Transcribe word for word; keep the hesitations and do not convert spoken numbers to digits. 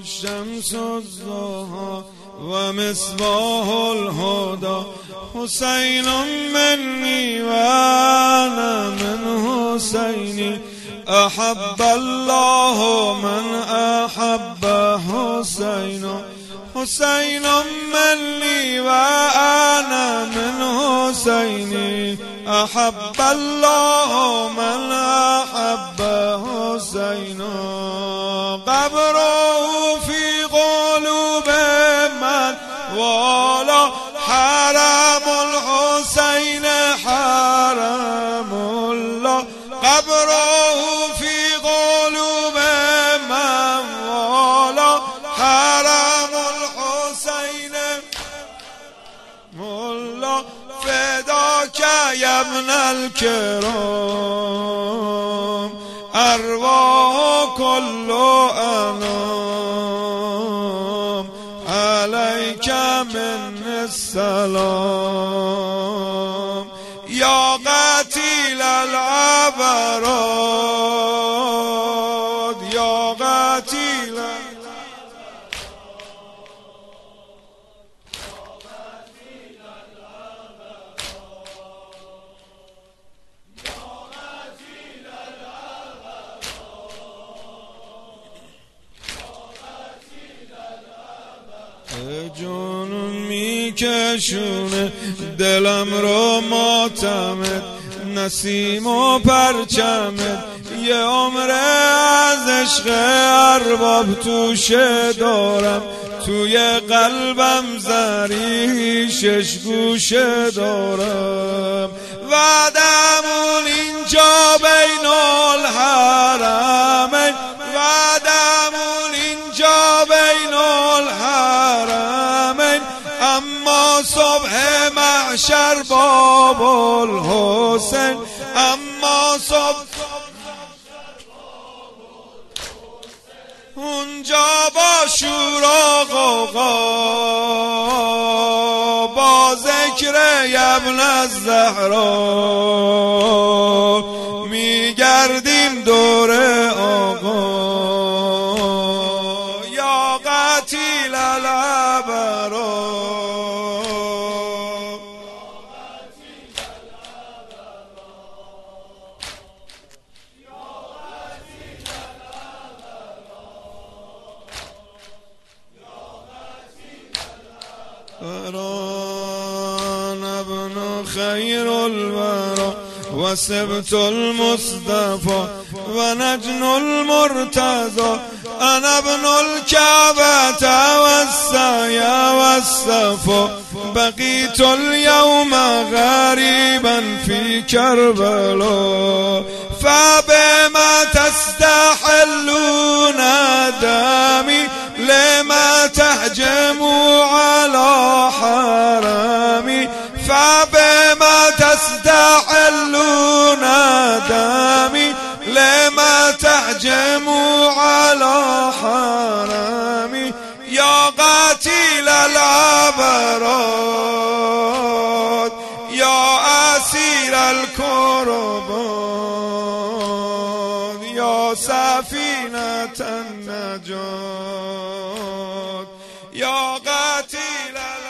شمس الضحى ومصباح الهدى حسین منی و انا من حسینی احب الله من احب حسینا حسین منی و انا من حسینی احب الله من احب حسینا قبره فی قلوب من والا حرم الحسین حرم الله قبره فی قلوب من والا حرم الحسین الله فداک یا ابن الکرام ارواح کل انام علیک من السلام یا قتیل العبرات یا قتیل جنون میکشونه دلم رو ماتمت نسیم و پرچمت یه عمر از عشق ارباب توشه دارم توی قلبم زری شش گوشه دارم وعدمون اینجا بین الحرمین وعدمون اینجا بین الحرمین اما صبح محشر باب الحسین اما صبح اونجا با شورا غوغا با ذکر ابن الزهرا میگردیم دور آقا یا قتیل العبرات أنا ابن خير الورى وسبت المصطفى ونجن المرتضى أنا ابن الكعبة والسعي والصفا بقيت اليوم غريبا في كربلاء فبما تستحلون دمي لما تهجموا على حرمي فبما تستحلون دمي لما تهجموا على حرمي يا قتيل العبرات يا أسير الكربات يا سفينة النجاة يا قتيل